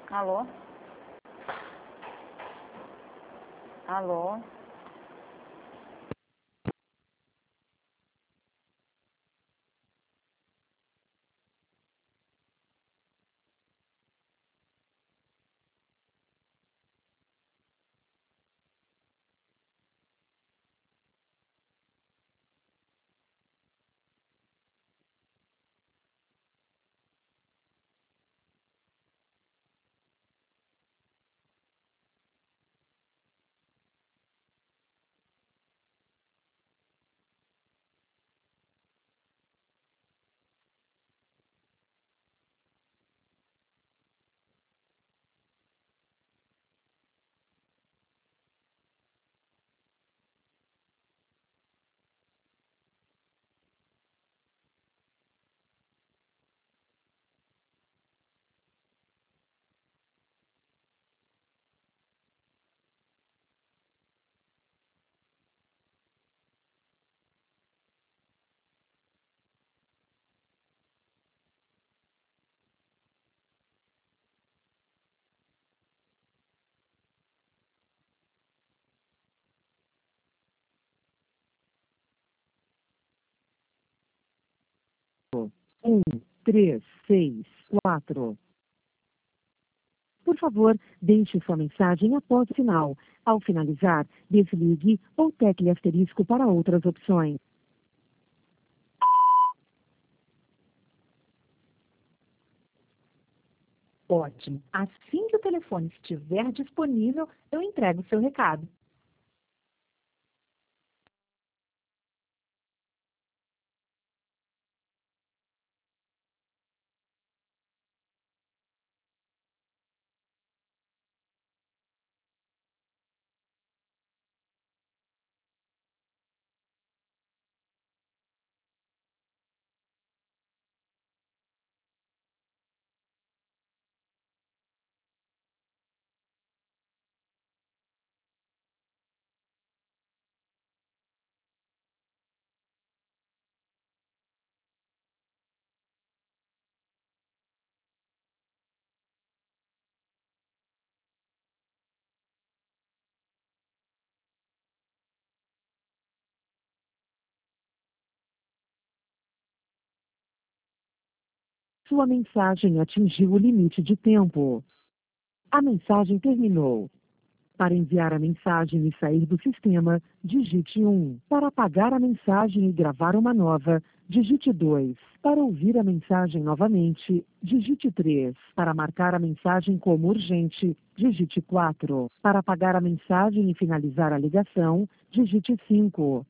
Alô? Alô? Um, 3, 6, 4. Por favor, deixe sua mensagem após o sinal. Ao finalizar, desligue ou tecle asterisco para outras opções. Ótimo. Assim que o telefone estiver disponível, eu entrego o seu recado. Sua mensagem atingiu o limite de tempo. A mensagem terminou. Para enviar a mensagem e sair do sistema, digite 1. Para apagar a mensagem e gravar uma nova, digite 2. Para ouvir a mensagem novamente, digite 3. Para marcar a mensagem como urgente, digite 4. Para apagar a mensagem e finalizar a ligação, digite 5.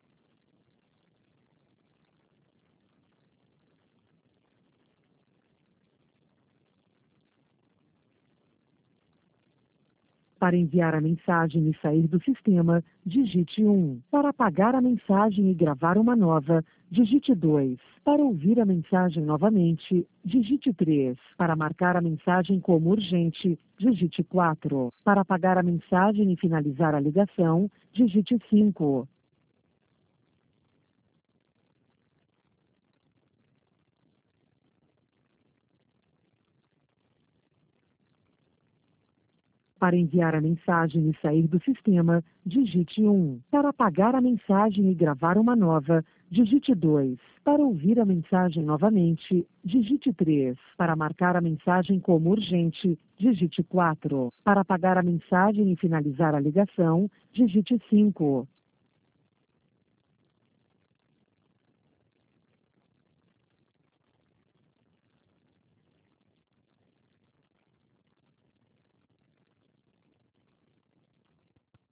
Para enviar a mensagem e sair do sistema, digite 1. Para apagar a mensagem e gravar uma nova, digite 2. Para ouvir a mensagem novamente, digite 3. Para marcar a mensagem como urgente, digite 4. Para apagar a mensagem e finalizar a ligação, digite 5. Para enviar a mensagem e sair do sistema, digite 1. Para apagar a mensagem e gravar uma nova, digite 2. Para ouvir a mensagem novamente, digite 3. Para marcar a mensagem como urgente, digite 4. Para apagar a mensagem e finalizar a ligação, digite 5.